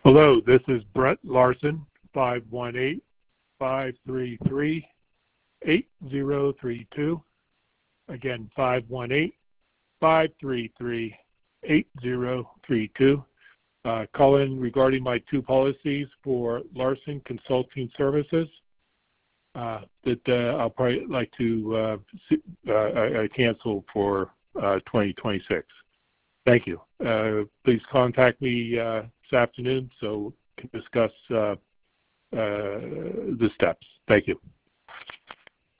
Hello, this is Brett Larson, 518-533-8032. Again, 518-533-8032. Call in regarding my two policies for Larson Consulting Services that I'll probably like to cancel for 2026. Thank you. Please contact me this afternoon so we can discuss the steps. Thank you.